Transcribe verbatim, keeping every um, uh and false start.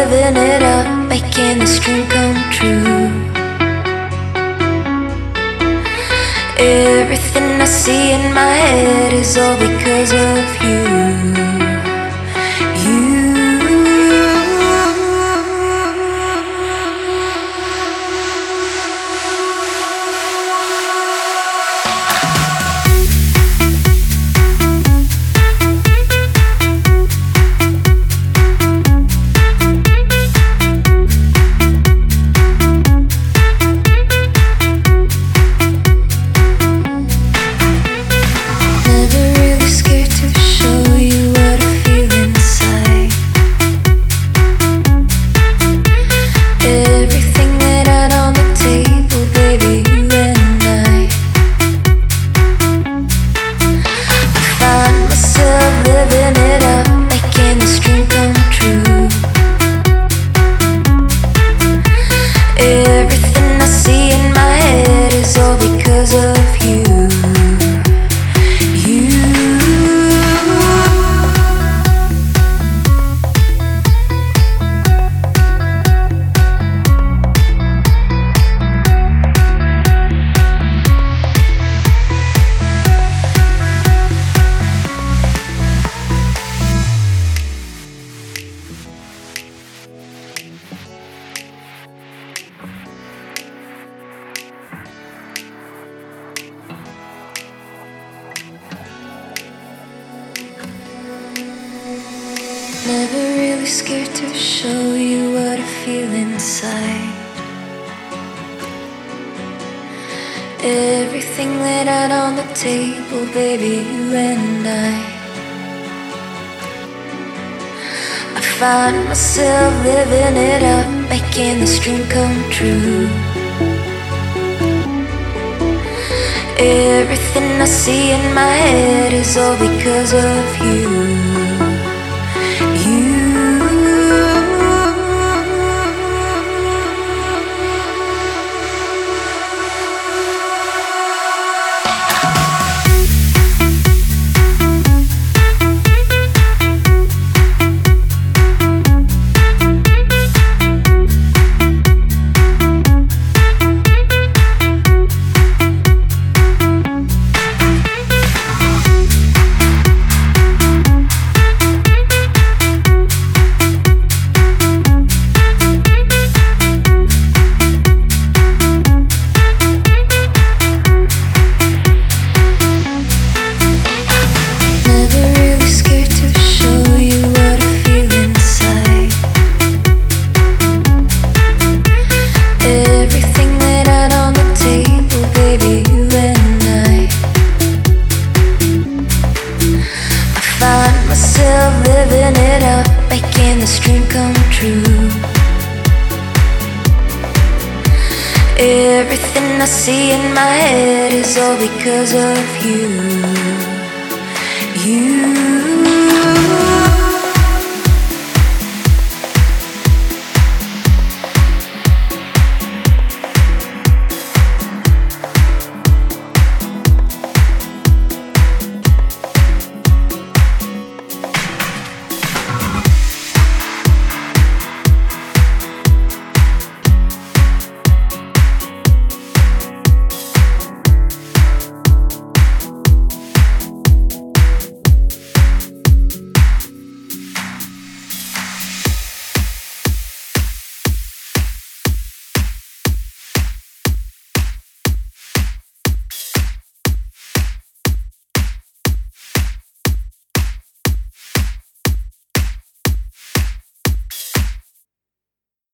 living it up, making this dream come true. Everything I see in my head is all because of you. You. Never really scared to show you what I feel inside. Everything laid out on the table, baby, you and I. I find myself living it up, making this dream come true. Everything I see in my head is all because of you. Living it up, making this dream come true. Everything I see in my head is all because of you. You.